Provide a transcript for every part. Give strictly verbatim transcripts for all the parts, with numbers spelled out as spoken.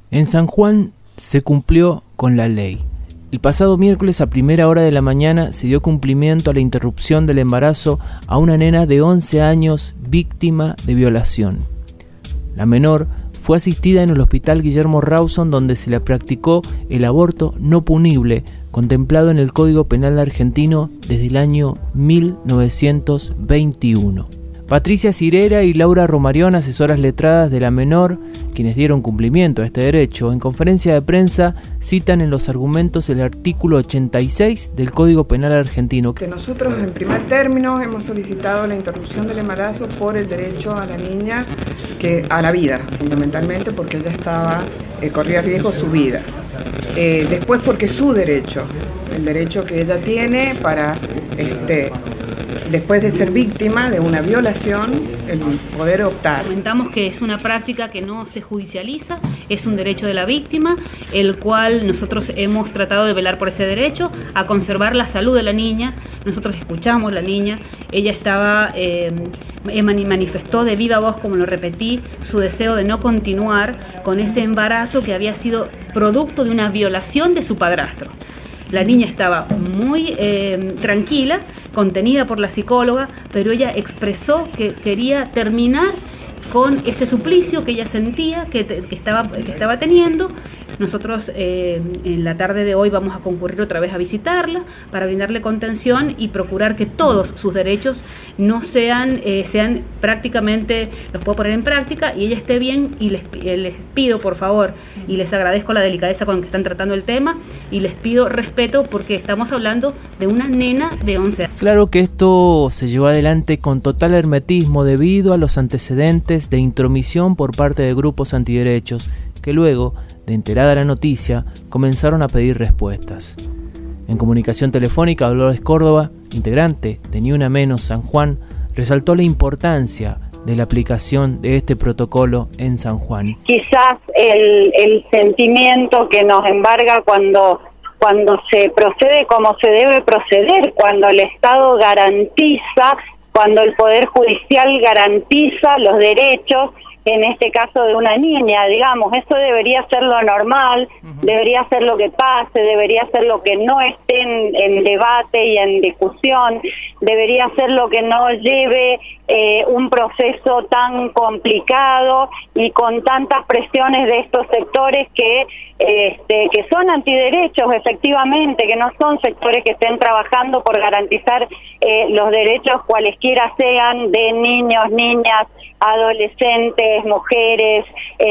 En San Juan se cumplió con la ley. El pasado miércoles a primera hora de la mañana se dio cumplimiento a la interrupción del embarazo a una nena de once años víctima de violación. La menor fue asistida en el Hospital Guillermo Rawson, donde se le practicó el aborto no punible, contemplado en el Código Penal argentino desde el año mil novecientos veintiuno. Patricia Cirera y Laura Romarión, asesoras letradas de la menor, quienes dieron cumplimiento a este derecho, en conferencia de prensa citan en los argumentos el artículo ochenta y seis del Código Penal argentino. Que nosotros en primer término hemos solicitado la interrupción del embarazo por el derecho a la niña, que a la vida, fundamentalmente porque ella estaba, eh, corría riesgo su vida. Eh, después porque su derecho, el derecho que ella tiene para... este después de ser víctima de una violación, el poder optar. Comentamos que es una práctica que no se judicializa, es un derecho de la víctima, el cual nosotros hemos tratado de velar por ese derecho, a conservar la salud de la niña. Nosotros escuchamos a la niña, ella estaba, eh, manifestó de viva voz, como lo repetí, su deseo de no continuar con ese embarazo que había sido producto de una violación de su padrastro. La niña estaba muy eh, tranquila, contenida por la psicóloga, pero ella expresó que quería terminar con ese suplicio que ella sentía que, que, estaba, que estaba teniendo. Nosotros eh, en la tarde de hoy vamos a concurrir otra vez a visitarla para brindarle contención y procurar que todos sus derechos no sean, eh, sean prácticamente, los puedo poner en práctica y ella esté bien, y les, eh, les pido por favor, y les agradezco la delicadeza con que están tratando el tema, y les pido respeto porque estamos hablando de una nena de once años. Claro que esto se llevó adelante con total hermetismo debido a los antecedentes de intromisión por parte de grupos antiderechos que luego, de enterada la noticia, comenzaron a pedir respuestas. En comunicación telefónica, Dolores Córdoba, integrante de Ni Una Menos San Juan, resaltó la importancia de la aplicación de este protocolo en San Juan. Quizás el, el sentimiento que nos embarga cuando, cuando se procede como se debe proceder, cuando el Estado garantiza, cuando el Poder Judicial garantiza los derechos, en este caso de una niña, digamos, eso debería ser lo normal, uh-huh. debería ser lo que pase, debería ser lo que no esté en, en debate y en discusión, debería ser lo que no lleve eh, un proceso tan complicado y con tantas presiones de estos sectores que este, que son antiderechos, efectivamente, que no son sectores que estén trabajando por garantizar eh, los derechos cualesquiera sean de niños, niñas, adolescentes, mujeres,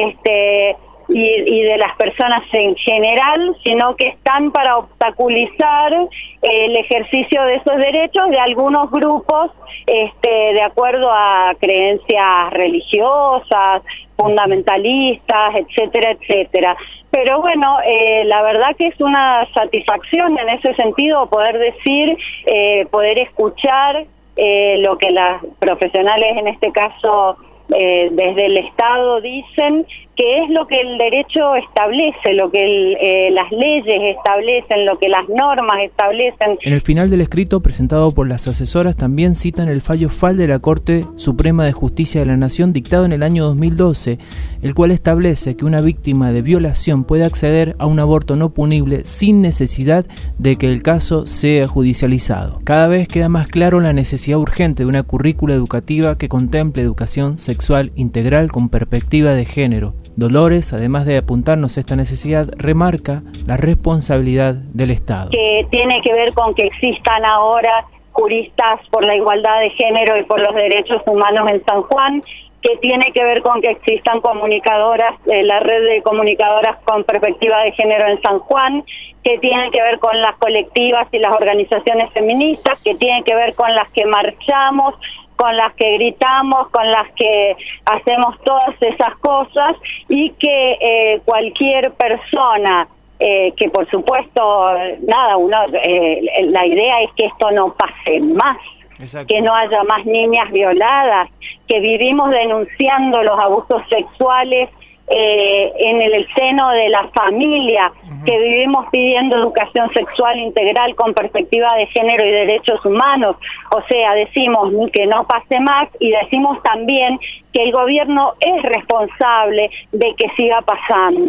este y, y de las personas en general, sino que están para obstaculizar eh, el ejercicio de esos derechos de algunos grupos, este, de acuerdo a creencias religiosas, fundamentalistas, etcétera, etcétera. Pero bueno, eh, la verdad que es una satisfacción en ese sentido poder decir, eh, poder escuchar eh, lo que las profesionales en este caso eh, desde el Estado dicen, que es lo que el derecho establece, lo que el, eh, las leyes establecen, lo que las normas establecen. En el final del escrito presentado por las asesoras también citan el fallo F A L de la Corte Suprema de Justicia de la Nación dictado en el año dos mil doce, el cual establece que una víctima de violación puede acceder a un aborto no punible sin necesidad de que el caso sea judicializado. Cada vez queda más claro la necesidad urgente de una currícula educativa que contemple educación sexual integral con perspectiva de género. Dolores, además de apuntarnos esta necesidad, remarca la responsabilidad del Estado. Que tiene que ver con que existan ahora juristas por la igualdad de género y por los derechos humanos en San Juan, que tiene que ver con que existan comunicadoras, eh, la red de comunicadoras con perspectiva de género en San Juan, que tiene que ver con las colectivas y las organizaciones feministas, que tiene que ver con las que marchamos, con las que gritamos, con las que hacemos todas esas cosas, y que eh, cualquier persona eh, que por supuesto, nada, uno eh, la idea es que esto no pase más. Exacto. Que no haya más niñas violadas, que vivimos denunciando los abusos sexuales eh, en el seno de la familia, uh-huh. que vivimos pidiendo educación sexual integral con perspectiva de género y derechos humanos. O sea, decimos que no pase más y decimos también que el gobierno es responsable de que siga pasando.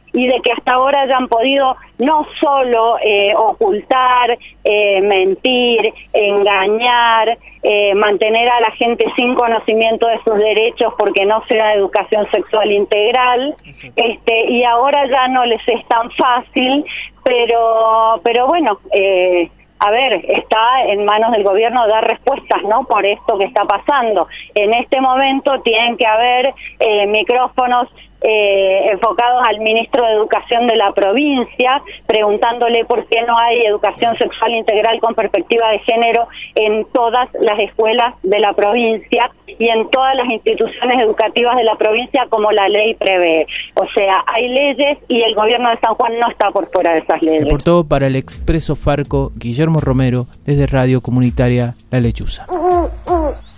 y de que hasta ahora hayan podido no solo eh, ocultar, eh, mentir, engañar, eh, mantener a la gente sin conocimiento de sus derechos porque no se da educación sexual integral, este, y ahora ya no les es tan fácil, pero, pero bueno, eh, a ver, está en manos del gobierno dar respuestas, ¿no?, por esto que está pasando. En este momento tienen que haber eh, micrófonos eh, enfocados al ministro de Educación de la provincia, preguntándole por qué no hay educación sexual integral con perspectiva de género en todas las escuelas de la provincia y en todas las instituciones educativas de la provincia como la ley prevé. O sea, hay leyes y el gobierno de San Juan no está por fuera de esas leyes. Reportó para el Expreso Farco Guillermo Romero desde Radio Comunitaria La Lechuza. Uh, uh.